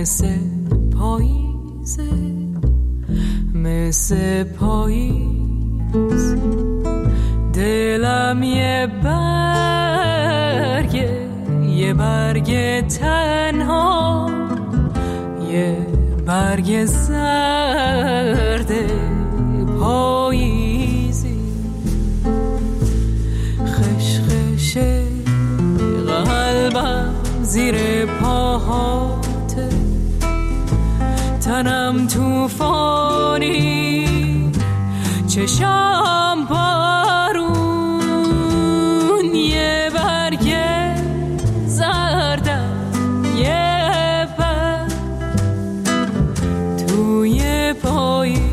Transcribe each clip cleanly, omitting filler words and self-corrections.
مثل پاییزه، مثل پاییز. دلم یه برگ تنها، یه برگ زرد پاییزی. خشخشه قلبم زیر پاهاته، تنم توفانی، چشام بارون. یه برگ زردم، یه برگ توی پاییز.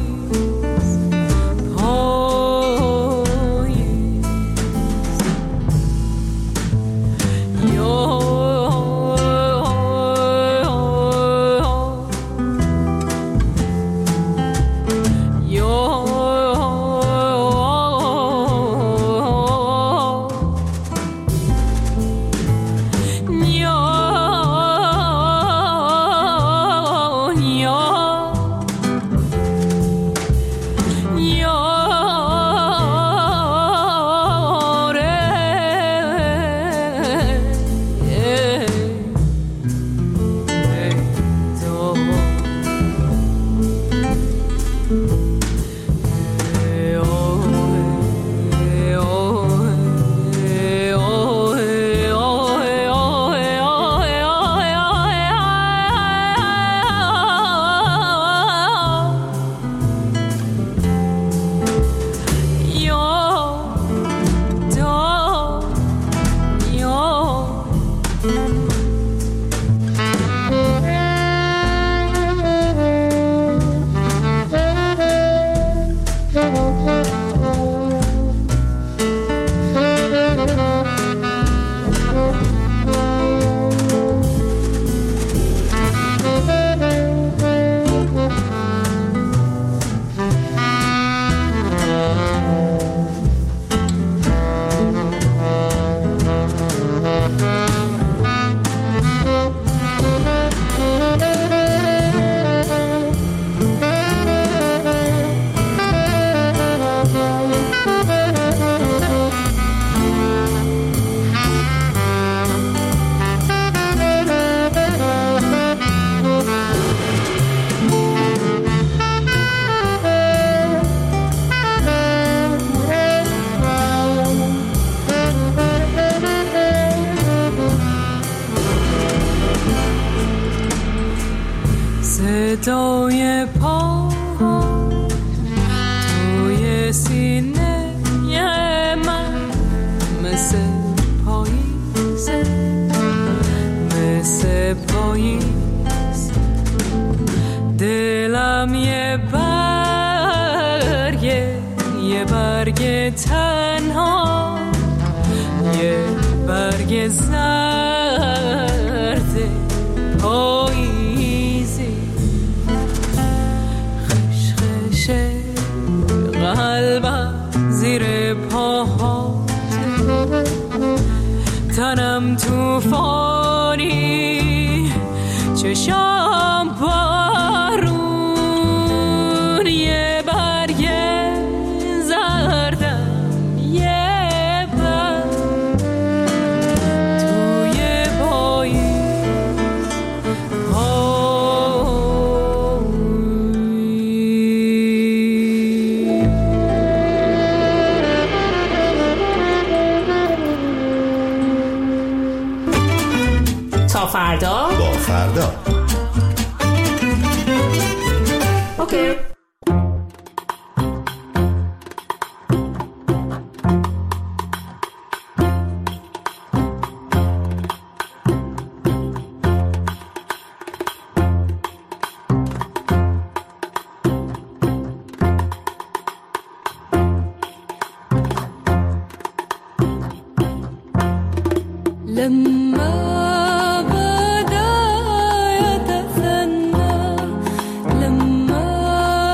صدای پا توی سینه من مثل پاییزه، مثل پاییز. دلم یه برگ تنها، یه برگ زرد پاییزی. خشخشه قلبم زیر پاهاته، تنم توفانی، چشام بارون. یه برگ زردم، یه برگ توی پاییز. تا فردا با فردا. اوکی. لما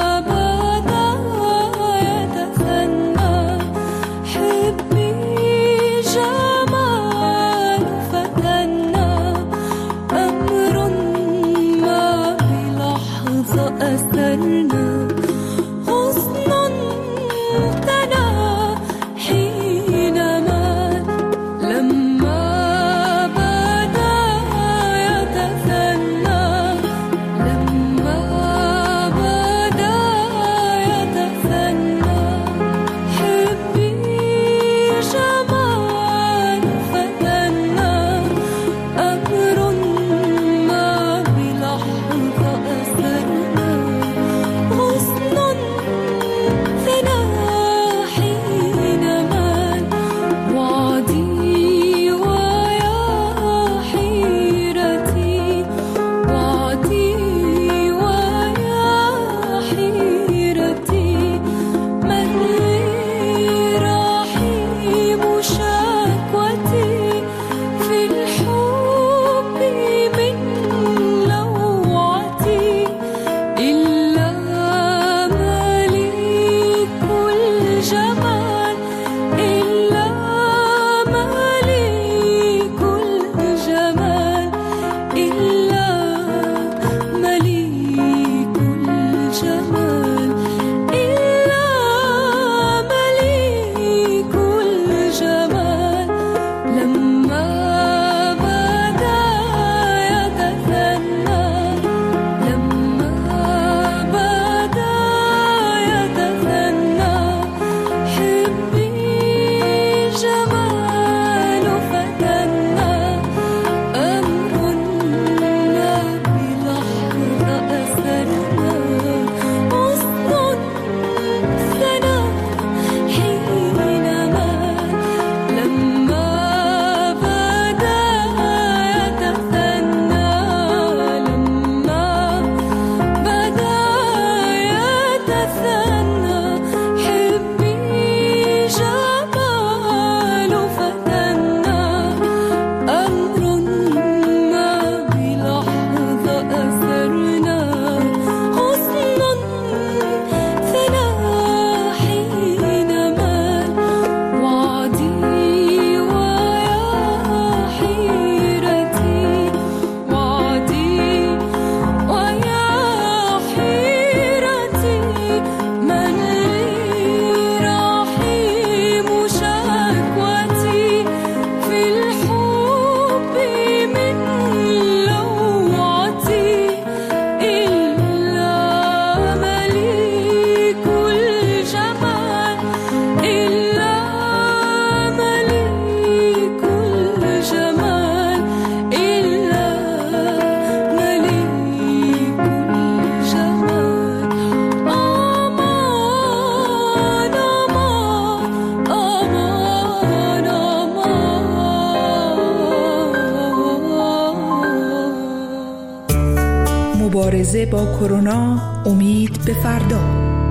مبارزه با کرونا، امید به فردا.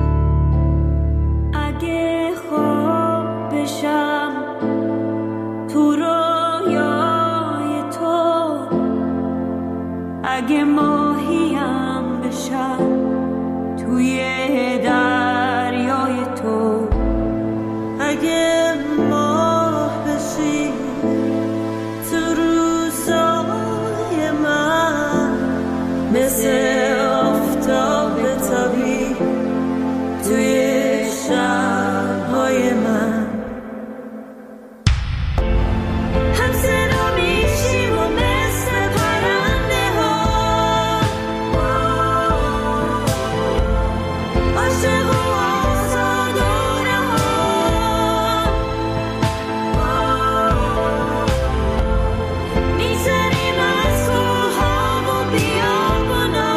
اگه خواب بشم تو رویای تو، اگه ماهیم بشم توی دریای تو، اگه ماه بشی تو روزای من، مثل آفتاب بتابی توی شب‌های من، هم صدا میشیم و مثل پرنده ها، عاشق و آزاد و رها، می‌زنیم از کوه‌ها و بیابونا،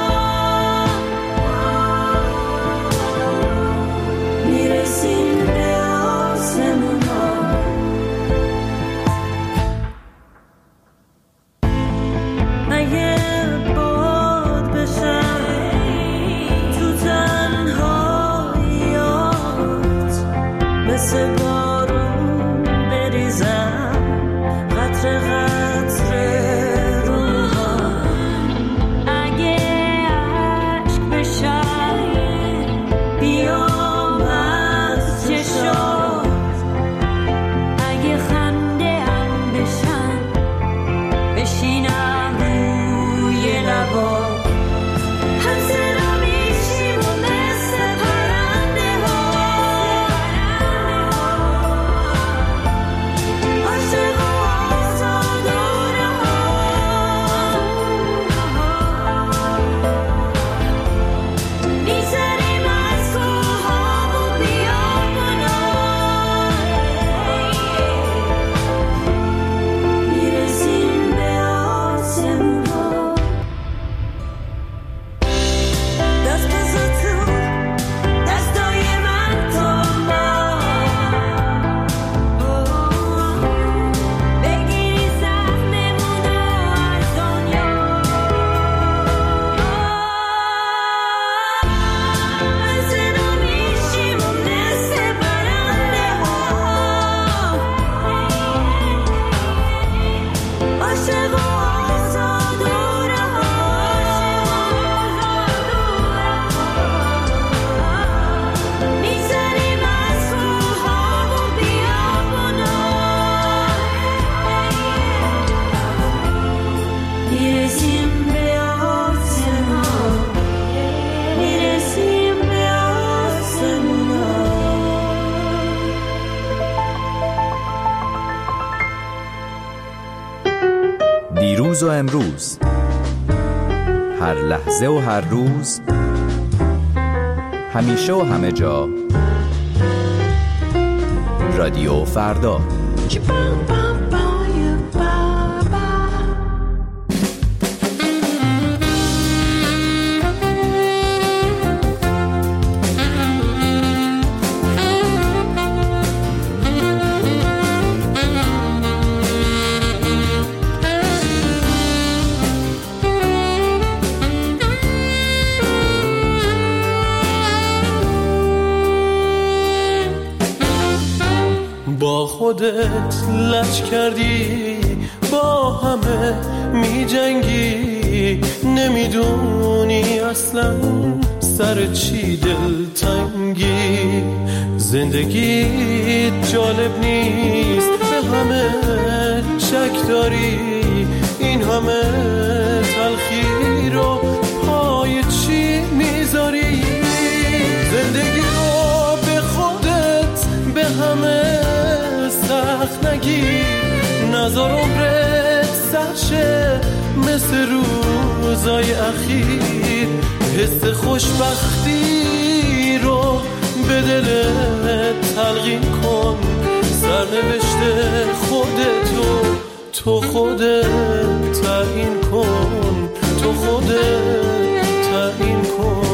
میرسیم به آسمونا. اگه باد بشم تو تنهاییات، مثل بارون بریزم قطره قطره روها، اگه عشق بشم بیام از چشات، اگه خنده هم بشم بشینم روی لبات، هم صدا میشیم و مثل پرنده ها، عاشق و آزاد و رها، می‌زنیم از کوه‌ها و بیابونا، میرسیم به آسمونا. دست بزن تو دستای من تا ما بگیری سهممون رو از دنیا، من صدا میشیم و مثل پرنده ها، عاشق و آزاد و رها، می‌زنیم از کوه‌ها و بیابونا، میرسیم به آسمونا، میرسیم به آسمونا. دیروز و امروز، هر لحظه و هر روز، همیشه و همه جا، رادیو فردا. با خودت لج کردی، با همه می جنگی، نمیدونی اصلا سر چی دلتنگی، زندگیت جالب نیست، به همه شک داری، این همه تلخی رو پای چی میذاری، زندگی رو به خودت به همه سخت نگیر، نذار عمرت سرشه مثل روزای اخیر، حس خوشبختی رو به دلت تلقین کن، سرنوشت خودتو تو خودت تعیین کن، تو خودت تعیین کن.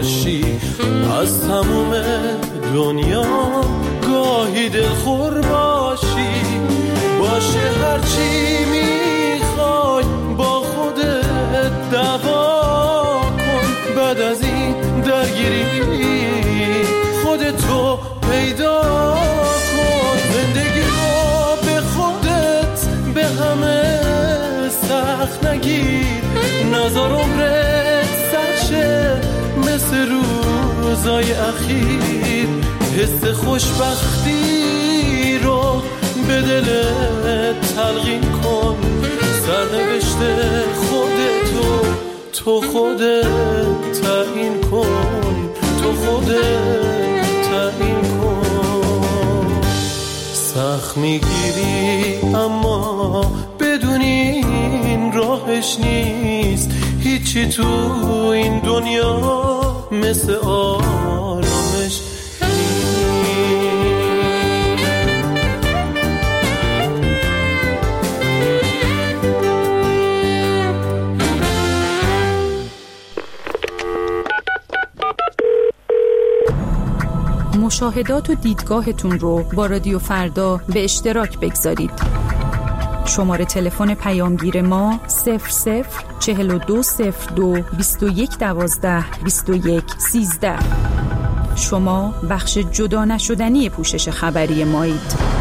باشی، از تموم دنیا گاهی دلخور باشی. باشه هرچی میخوای با خودت دعوا کن، بعد از این درگیری خودتو پیدا کن. زندگی رو به خودت به همه سخت نگیر، نذار عمرت سرشه مثل روزای اخیر. حس خوشبختی رو به دلت تلقین کن، سرنوشت خودتو تو خودت تعیین کن، تو خودت تعیین کن. سخت میگیری اما بدونی این راهش نیست، هیچی تو این دنیا مثل آرامش مشاهدات و دیدگاهتون رو با رادیو فردا به اشتراک بگذارید. شماره تلفن پیامگیر ما 00420221122113. شما بخش جدا نشدنی پوشش خبری مایید.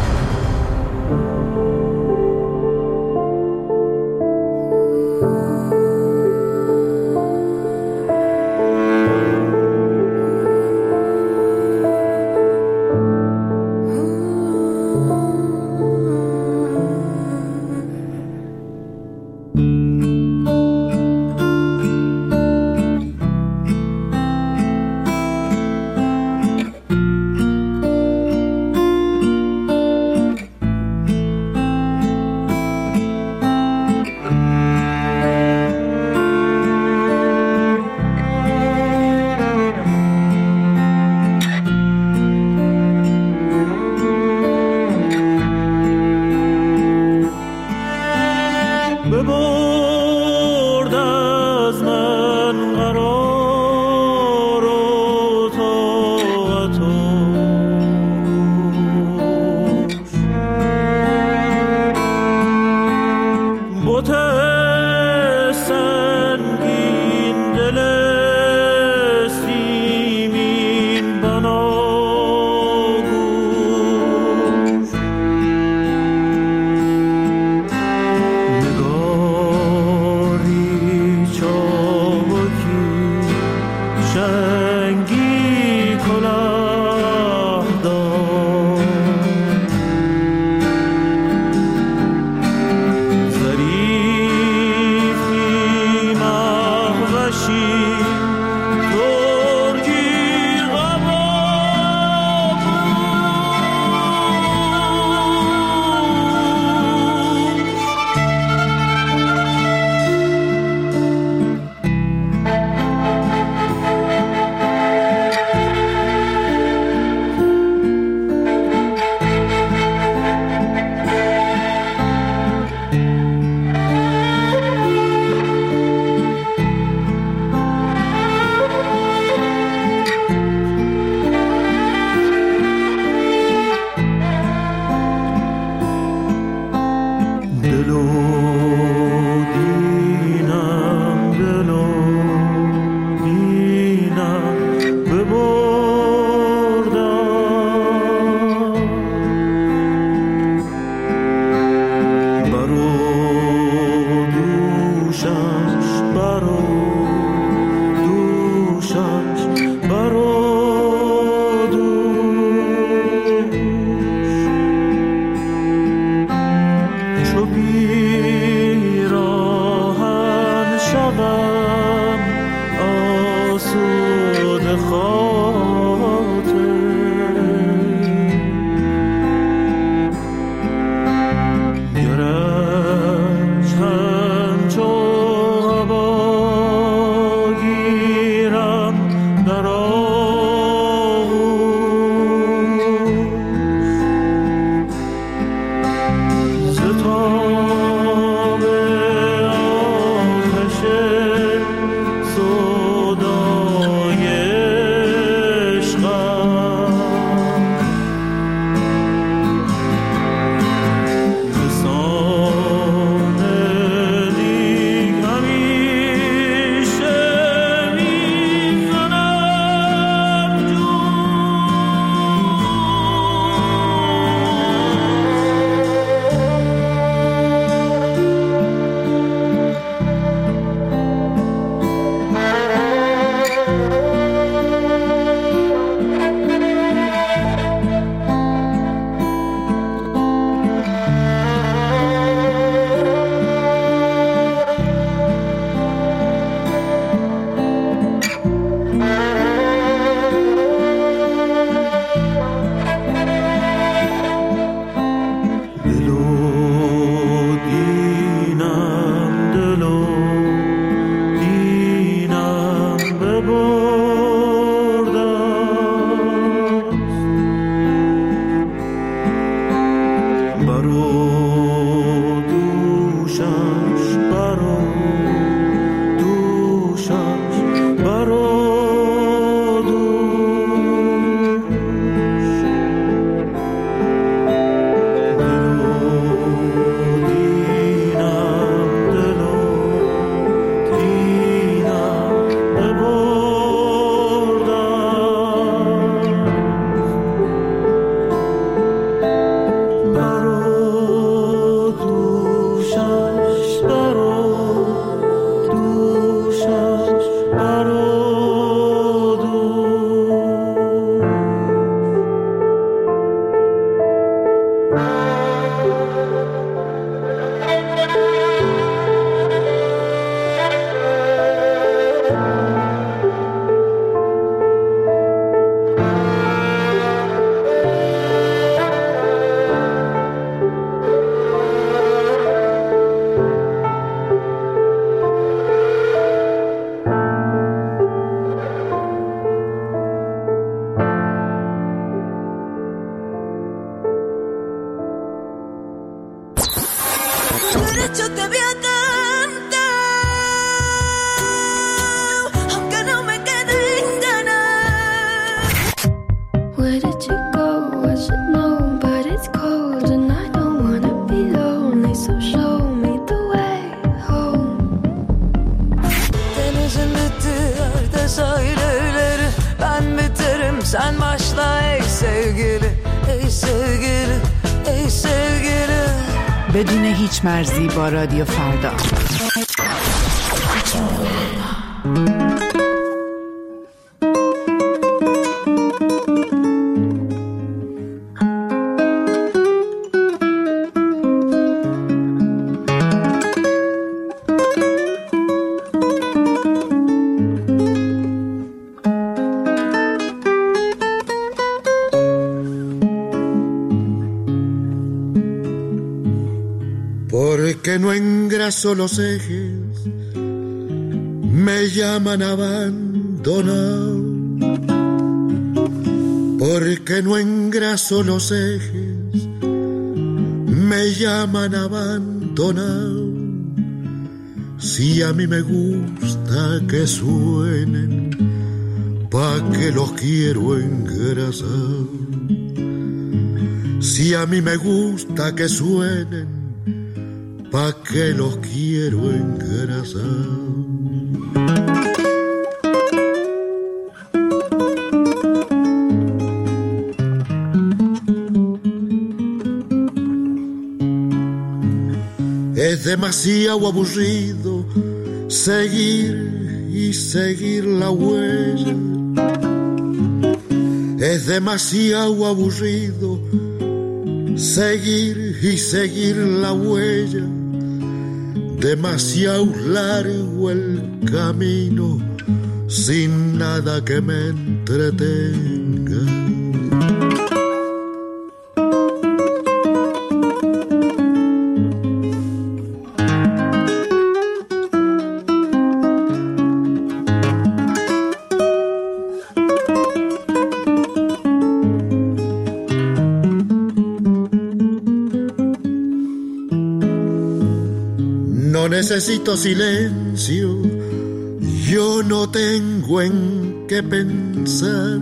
Sen başla ey sevgili, ey sevgili, ey sevgili. بدون هیچ مرزی با رادیو فردا. Porque no engraso los ejes, me llaman abandonado. Porque no engraso los ejes, me llaman abandonado. Si a mí me gusta que suenen, pa' que los quiero engrasar. Si a mí me gusta que suenen, pa' que los quiero engrasar. Es demasiado aburrido seguir y seguir la huella. Es demasiado aburrido seguir y seguir la huella. Demasiado largo el camino sin nada que me entretenga. No necesito silencio, yo no tengo en qué pensar.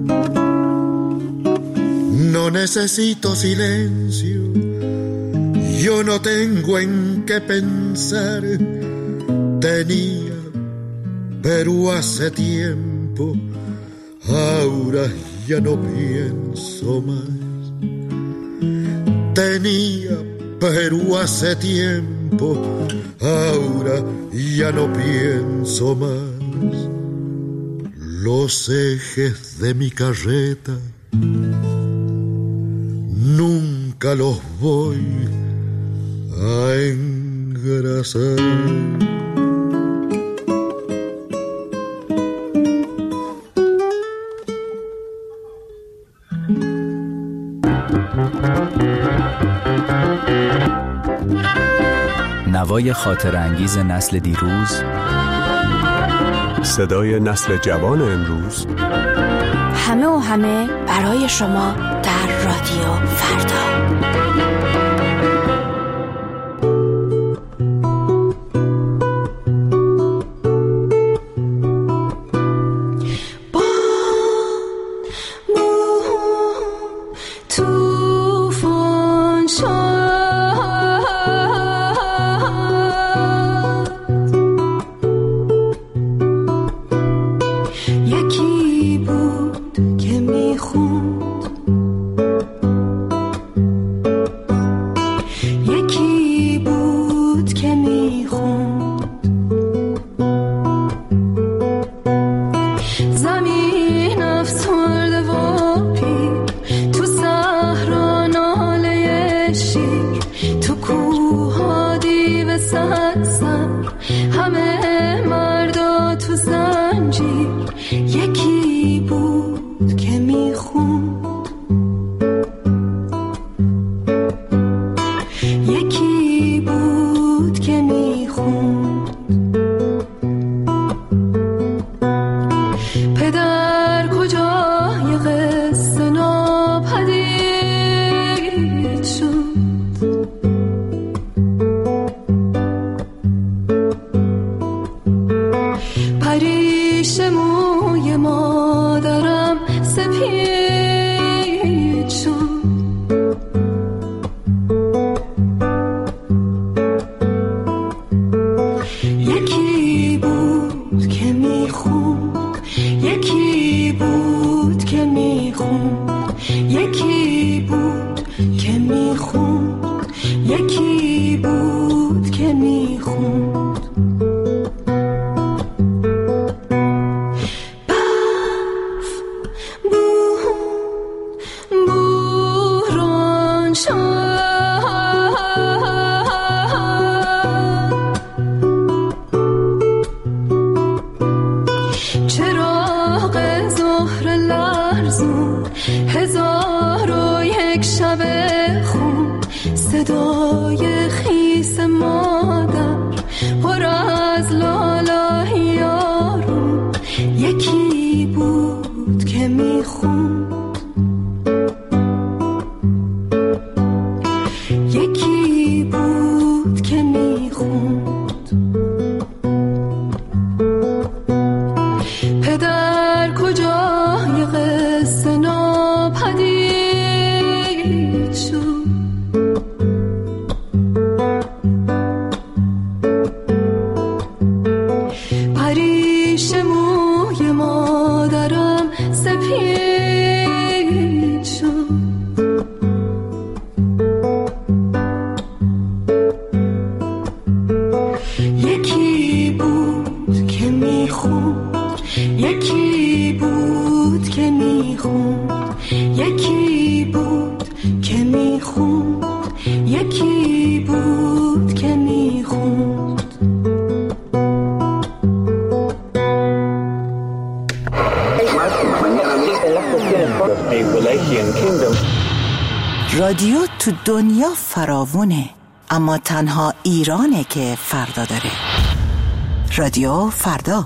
No necesito silencio, yo no tengo en qué pensar. Tenía, pero hace tiempo, ahora ya no pienso más. Tenía, pero hace tiempo, ahora ya no pienso más. Los ejes de mi carreta nunca los voy a engrasar. نوای خاطر انگیز نسل دیروز، صدای نسل جوان امروز، همه و همه برای شما در رادیو فردا. یکی بود که میخوند، یکی بود که میخوند، یکی بود که میخوند، یکی بود که میخوند. صدای خیس مادر پر از لالای یارو، یکی بود که میخوند، یکی بود که میخوند. پدر کجای قصه ناپدید شد، یکی بود که میخوند، یکی بود که میخوند، یکی بود که میخوند. رادیو تو دنیا فراوونه، اما تنها ایرانه که فردا داره. رادیو فردا.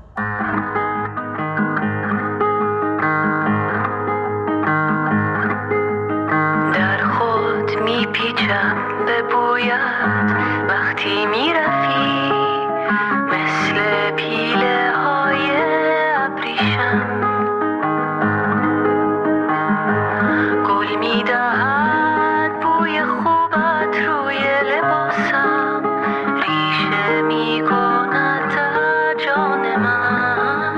میپیچم به بویت وقتی میرفی، مثل پیله های ابریشم گل میدهد بوی خوبت روی لباسم، ریشه میکند در جان من.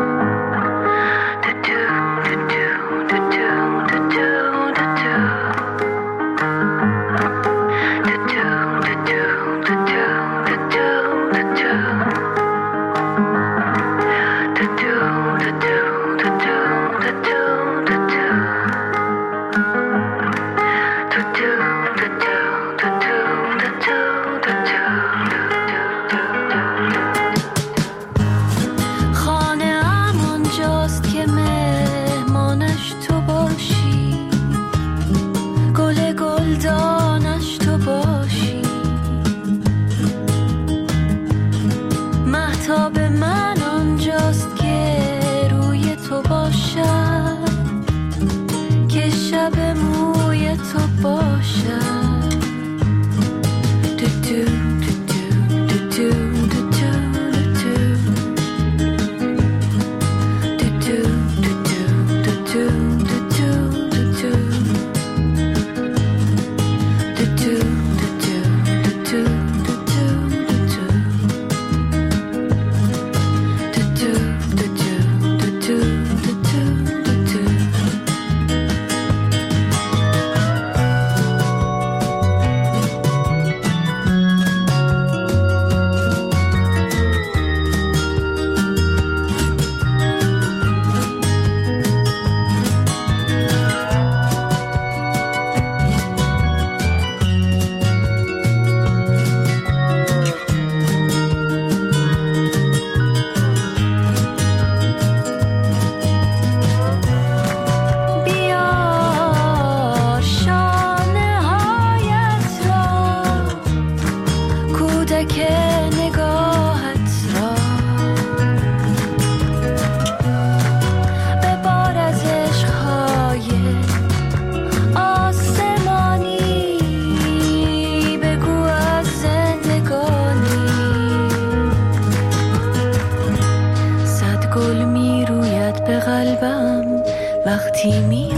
وقتی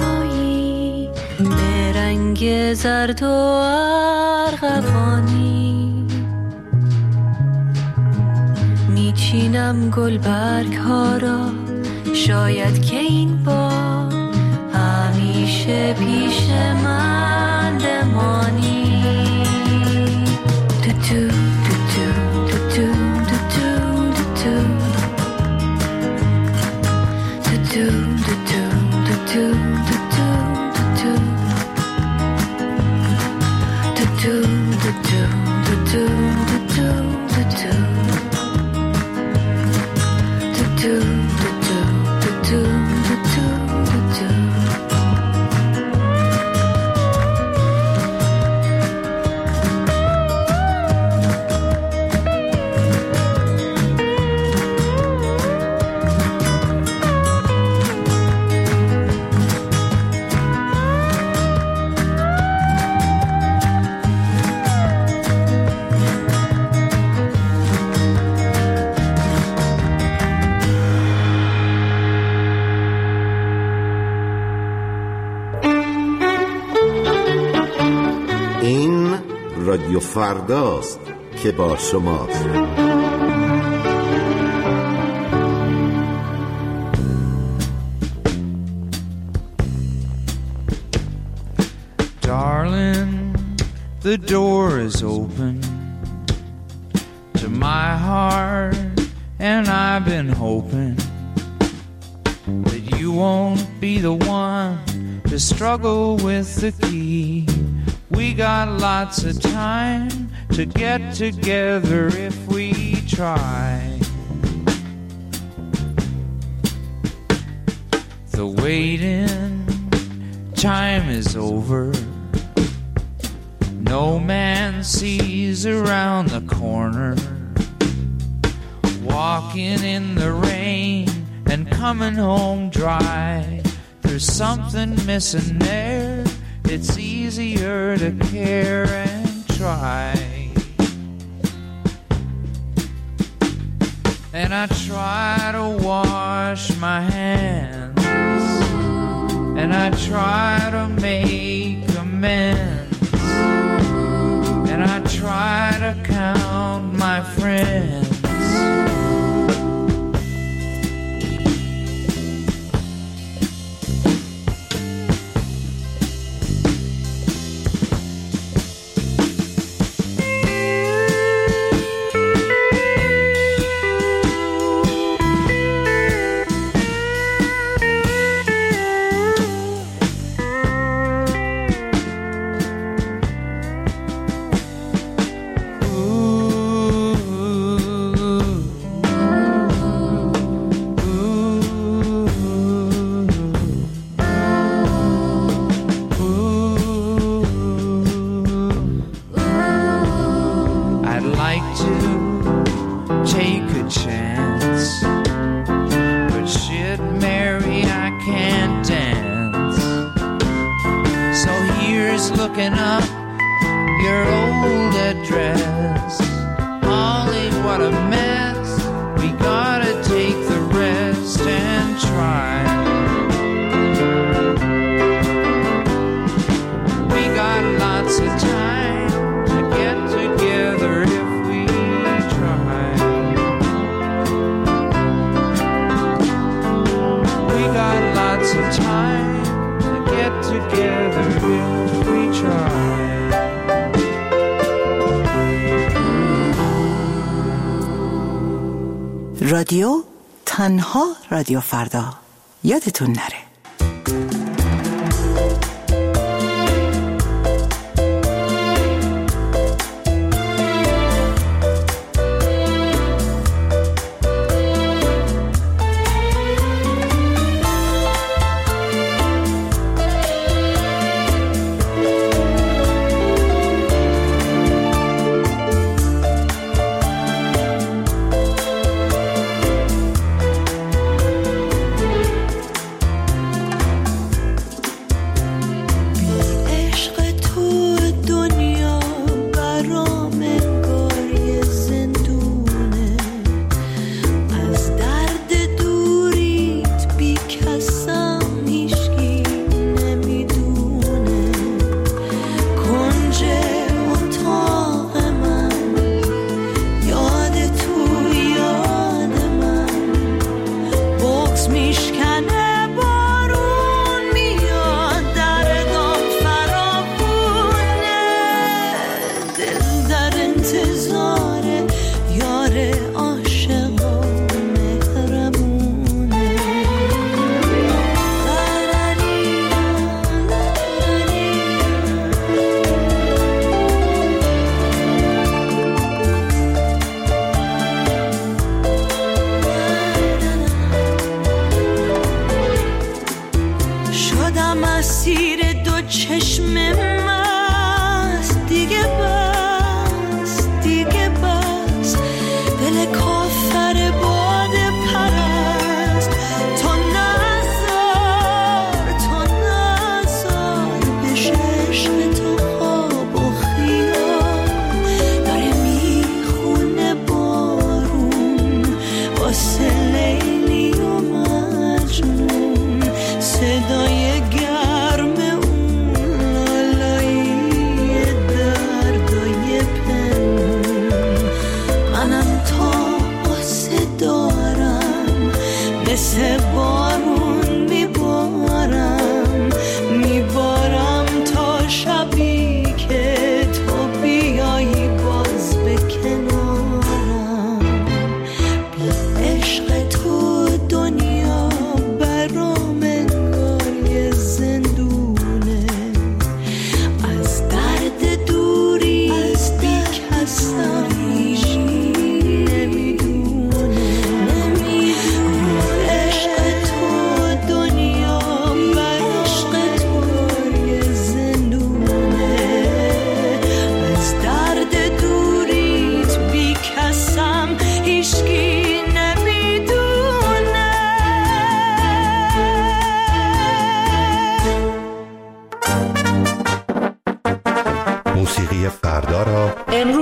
میایی به رنگ زرد و ارغوانی، میچینم گل برگ ها را، شاید که این بار رادیو فرداست که با شماست. Darling, the door is open to my heart, and I've been hoping that you won't be the one to struggle with the key. We got lots of time to get together if we try. The waiting time is over. No man sees around the corner. Walking in the rain and coming home dry. There's something missing there. It's easier to care and try. And I try to wash my hands, and I try to make amends, and I try to count my friends. رادیو تنها رادیو فردا، یادتون نره. صدای گرم اون لالا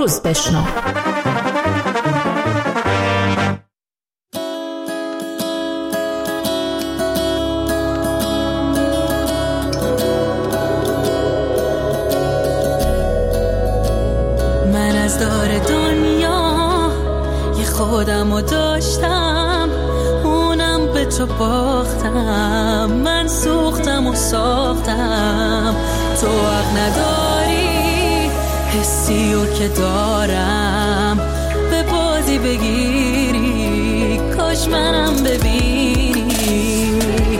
امروز بشنو. من از دار دنیا یه خودمو داشتم، اونم به تو باختم. من سوختم و ساختم، تو حق نداری حسی رو که دارم به بازی بگیری. کاش منم ببینی،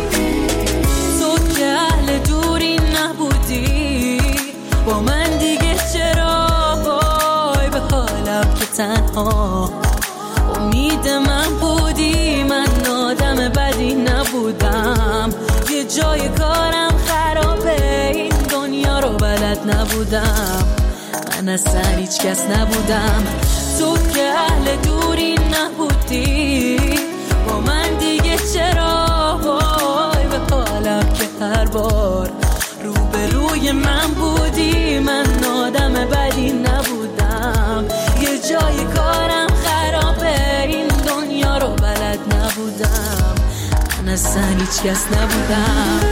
تو که اهل دوری نبودی با من دیگه چرا وای به حالم که تنها امید من بودی. من آدم بدی نبودم، یه جای کارم خرابه، این دنیا رو بلد نبودم. من اصلا هیچ کس نبودم، تو که اهل دوری نبودی با من دیگه چرا وای به حالم که هر بار روبروی من بودی. من آدم بدی نبودم، یه جای کارم خرابه، این دنیا رو بلد نبودم. من اصلا هیچ کس نبودم.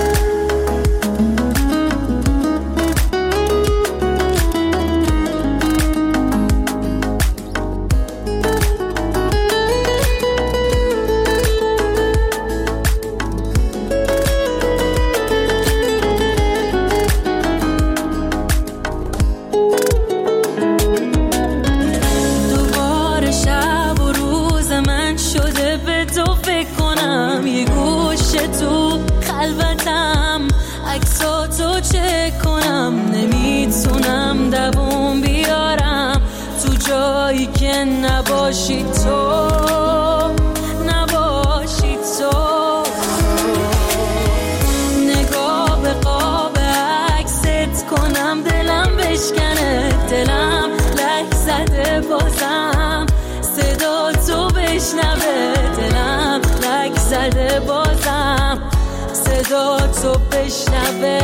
تو خلوتم عکساتو چک کنم، نمیتونم دووم بیارم تو جایی که نباشی تو، نباشی تو. نگاه به قاب عکست کنم، دلم بشکنه، دلم لک زده بازم صدا تو بشنوه، دلم لک زده بازم صدا تو بشنوه،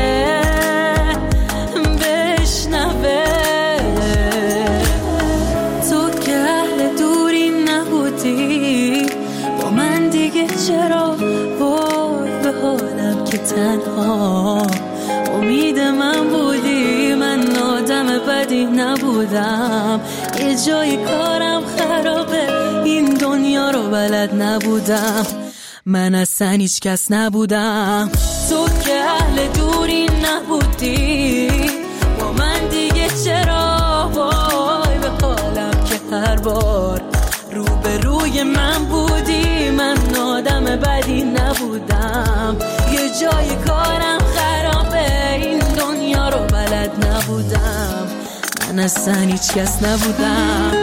بشنوه. تو که اهل دوری نبودی با من دیگه چرا وای به حالم که تنها امید من بودی. من آدم بدی نبودم، یه جای کارم خرابه، این دنیا رو بلد نبودم. من اصلا هیچ کس نبودم، تو که اهل دوری نبودی با من دیگه چرا وای به حالم که هر بار روبروی من بودی. من آدم بدی نبودم، یه جای کارم خرابه، این دنیا رو بلد نبودم. من اصلا هیچ کس نبودم.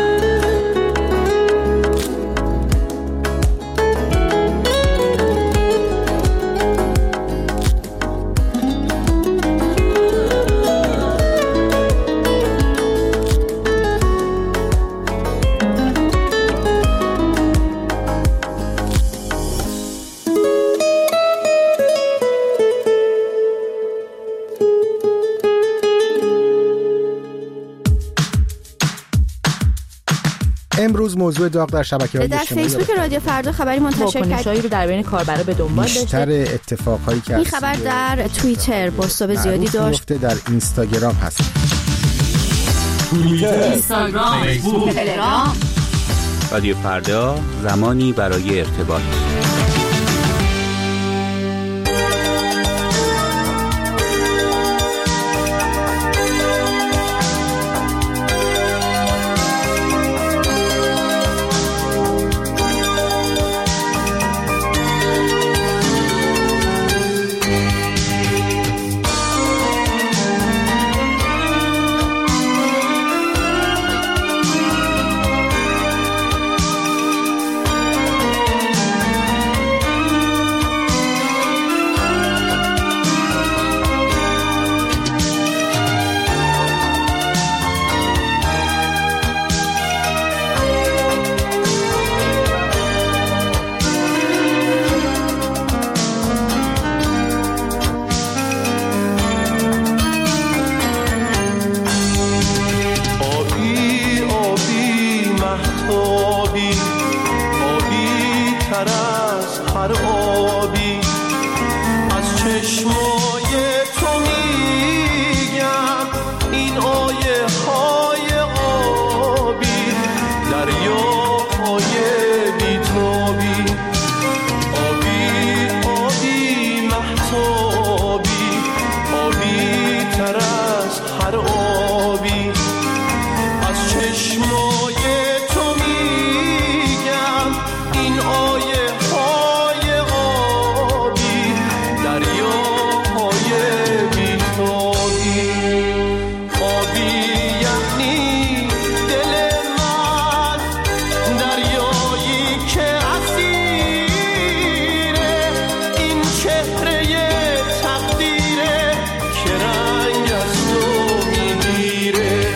امروز موضوع داغ در شبکه‌های اجتماعی در فیسبوک رادیو فردا خبری منتشر کرد رو در بین کاربرا به دنبال داشته. بیشتر اتفاقایی که این خبر در توییتر بازتاب زیادی داشت، در اینستاگرام هست، اینستاگرام، فیسبوک، تلگرام. رادیو فردا، زمانی برای ارتباط. آبی از چشمای تو میگم این آیه های آبی دریاهای بیتابی آبی آبی مهتابی آبی تر از هر آبی از چشمای تو میگم این آیه های آبی دریاهای بیتابی آبی یعنی دل من دریایی که اسیره این چهره تقدیره که رنگ از تو میگیره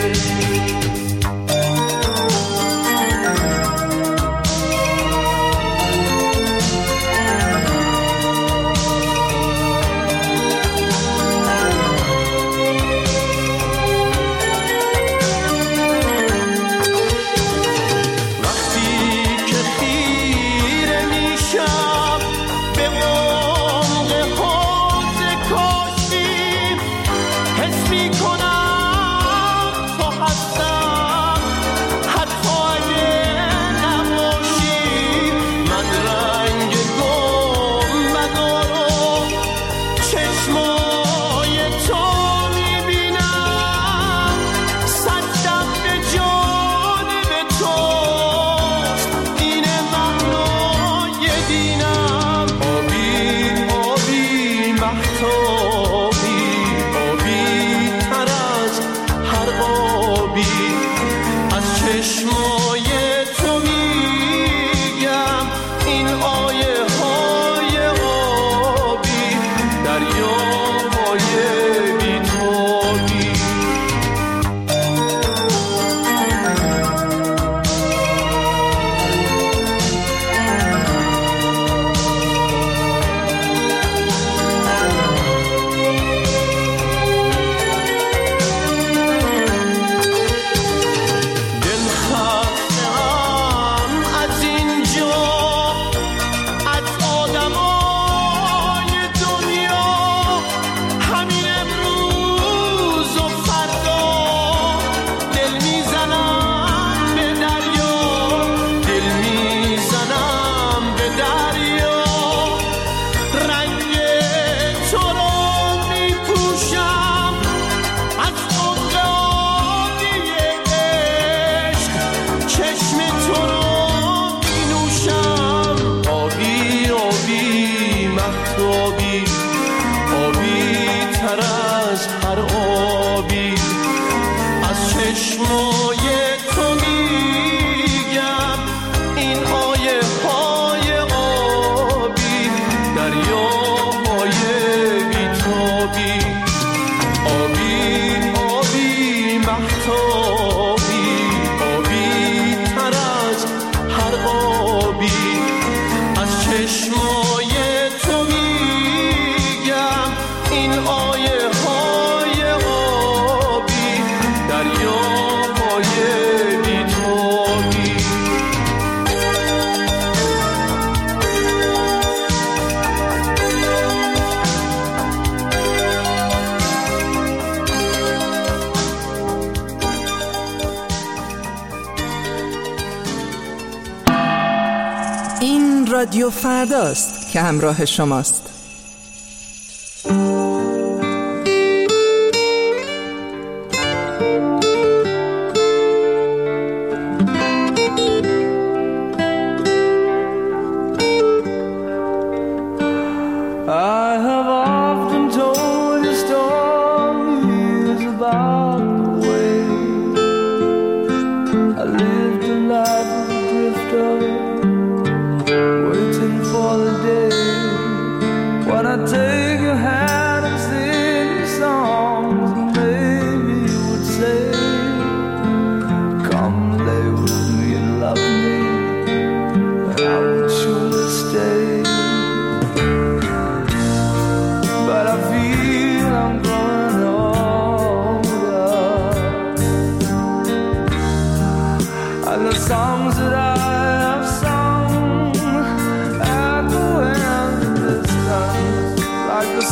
رادیو فرداست که همراه شماست.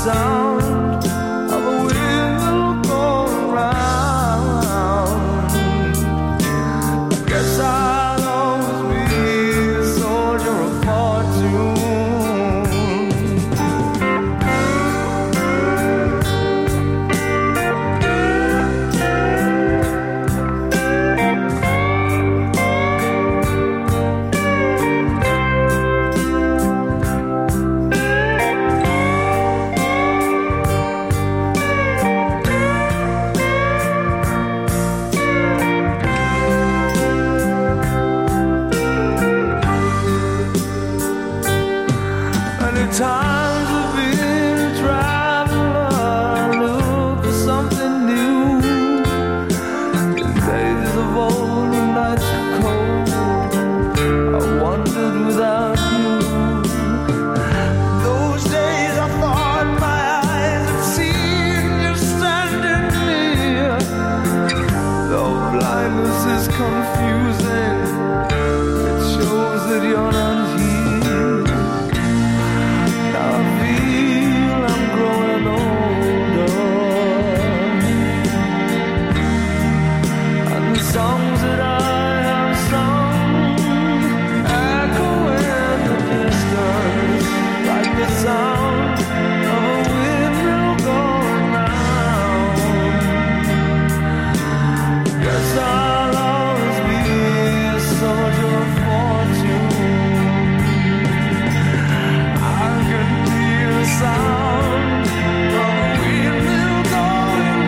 sound of a wheel going round. I guess I'll always be a soldier of fortune. Times I've been a traveler, look for something new. In days of old, the nights were cold, I wandered without you. Those days I thought my eyes had seen you standing near. Though blindness is confusing, it shows that you're not here. Songs that I have sung echo in the distance, like the sound of a windmill going round. Guess I'll always be a soldier of fortune. I can hear the sound of a windmill going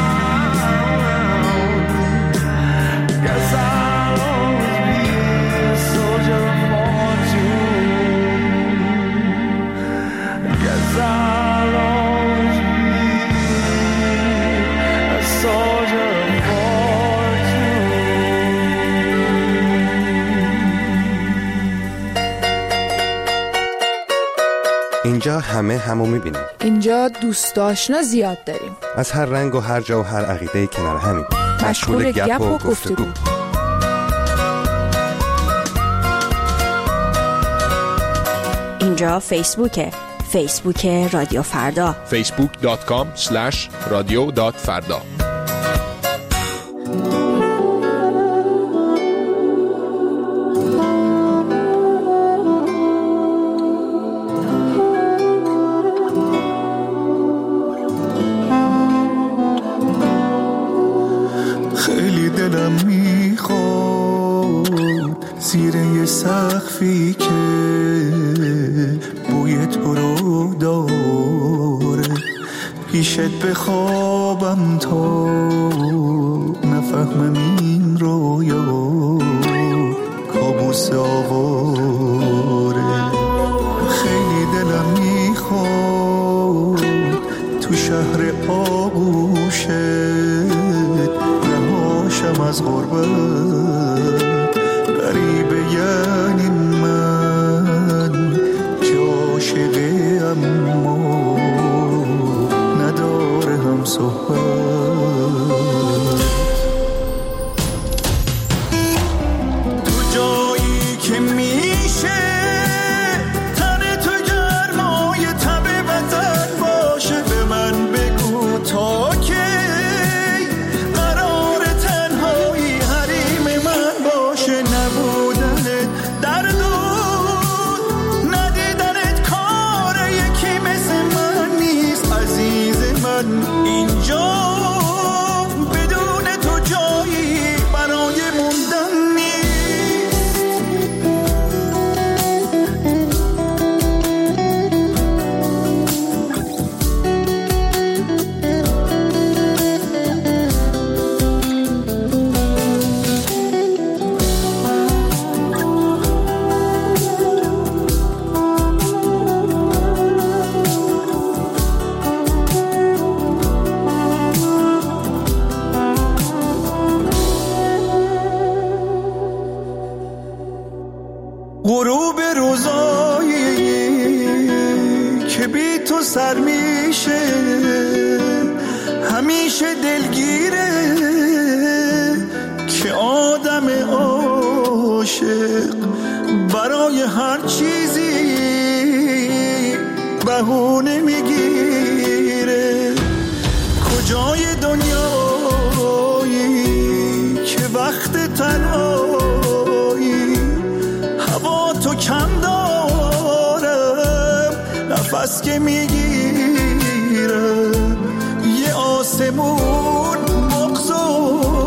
round. Guess I'll always be a soldier of fortune. Guess I'll always be a soldier of fortune. اینجا همه همو میبینیم. اینجا دوست آشنا زیاد داریم. از هر رنگ و هر جا و هر عقیده کنار همیم. مشغول گپ و گفتگو. اینجا فیسبوکه. فیسبوک رادیو فردا. facebook.com/radio.farda. خیلی دلم میخواد زیر یه سقفی که بوی تو رو داره پیشت بخوابم تا نفهمم این رویا کابوس آواره. خیلی دلم میخواد تو شهر آغوشت رهاشم از غربت. غریبه یعنی من که عاشقه اما نداره هم صحبت. تو جایی که میشه تن تو گرمای تب وطن باشه به من بگو تا که قرار تنهایی حریم من باشه. نبودنت دردود ندیدنت کار یکی مثل من نیست عزیز من. اینجا بدون تو جایی برای موندن نیست. غروب روزایی که بی تو سر میشه همیشه دلگیره که آدم عاشق برای هر چیزی بهونه میگیره. که میگیره یه آسمون بغض و